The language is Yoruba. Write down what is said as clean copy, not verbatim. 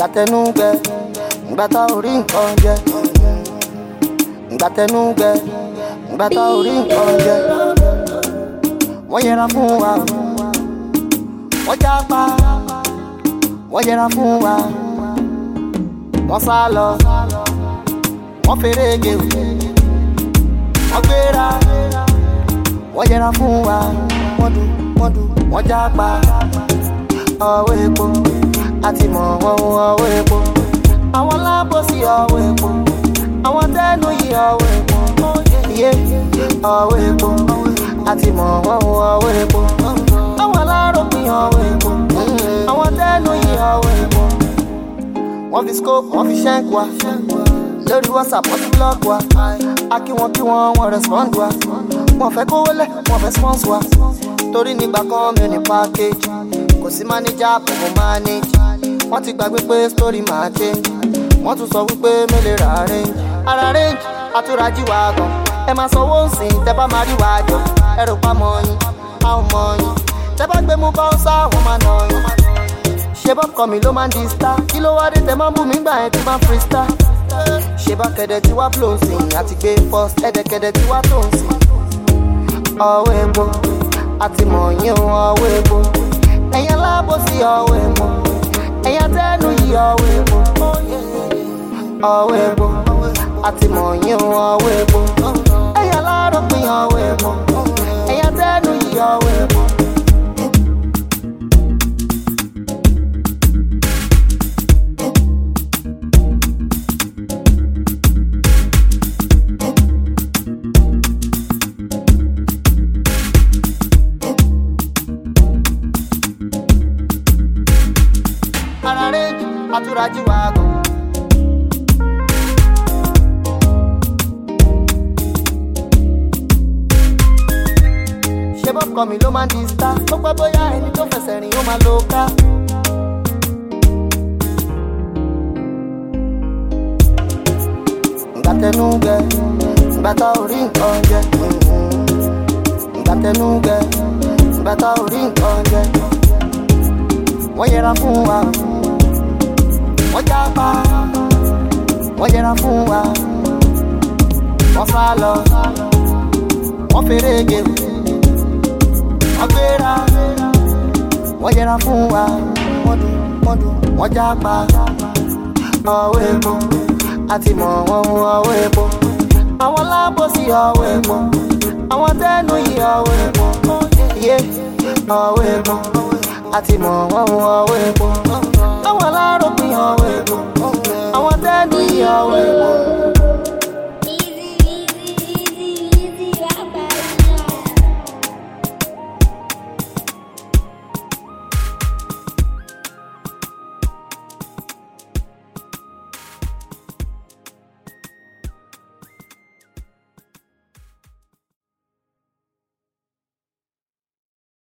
Ngbàtẹnúgẹ, ngbàtà orí nǹkan jẹ. Ngbàtẹnúgẹ, ngbàtà orí nǹkan jẹ. Wọ́n yẹra fún wa, wọ́n jápa, wọ́n yẹra fún wa, wọ́n sá lọ, wọ́n ferege, wọ́n gbéra, wọ́n yẹra fún wa, wọ́n jápa, ọwọ́ epo, àti mọ̀ wọ́n ọwọ́ epo, àwọn lábòsí ọwọ́ epo, àwọn tẹ́nu yìí ọwọ́ epo, ọwọ́ epo, àti mọ̀ wọ́n ọwọ́ epo, àwọn aláròpin ọwọ́ epo, àwọn tẹ́nu yìí ọwọ́ epo. Wọ́n fi scope, wọ́n fi shank wa, lórí WhatsApp wọ́n ti block wa, akí wọn kí wọ́n respond wa, wọ́n fẹ́ kówó lẹ̀, wọ́n fẹ́ sponsor wa, torí nígbà kan mi ò ní package, kò sí manager kò mọ̀ manage, wọ́n ti gbàgbé pé story máa change, wọ́n tún sọ wípé mélòó ra range, ara range àtúrájí wa gan, ẹ máa sanwó nsìn tẹ́ bá máa rí wa jọ, ẹ rò pa mọ́ yín, a ò mọ̀ yín, tẹ́ bá gbé mú báwùsà wọ́n máa nà yín, ṣe bọ́ kọ́ mi ló máa ń di star, kí ló wá dé tẹ́ máa ń bù mí gbà yẹn tí máa ń freestyle, ṣe bá kẹ̀dẹ̀ tí wá flow sìn àti gbé first ẹ̀dẹ̀kẹ̀dẹ̀ tí wá tó ń sìn, ọwọ́ epo àti mọ̀ yín ọwọ́ epo, ẹ̀yin alábòsí ọwọ́ epo, ẹ̀yin atẹ́nu yìí ọwọ́ epo, ọwọ́ epo àti mọ̀ yín ọwọ́ epo, ẹ̀yin aláròpin ọwọ́ epo, ẹ̀yin atẹ́nu yìí ọwọ́ epo. Àtúrájí wa gan. Ṣé bọ́kọ mi ló máa ń di star? Ó pẹ́ bóyá ẹni tó fẹsẹ̀ rìn ó máa lo ká. Ngbàtẹnúgẹ, ngbàtà orí nǹkan jẹ. Ngbàtẹnúgẹ, ngbàtà orí nǹkan jẹ. Wọ́n yẹra fún wa, wọ́n jápa, wọ́n yẹra fún wa, wọ́n sá lọ, wọ́n ferege, wọ́n gbéra, wọ́n yẹra fún wa, wọ́n jápa, ọwọ́ epo, àti mọ̀ wọ́n ọwọ́ epo, àwọn lábòsí ọwọ́ epo, àwọn tẹ́nu yìí ọwọ́ epo, ọwọ́ epo, àti mọ̀ wọ́n ọwọ́ epo, àwọn aláròpin ọwọ́ epo, àwọn tẹ́nu yìí ọwọ́ epo.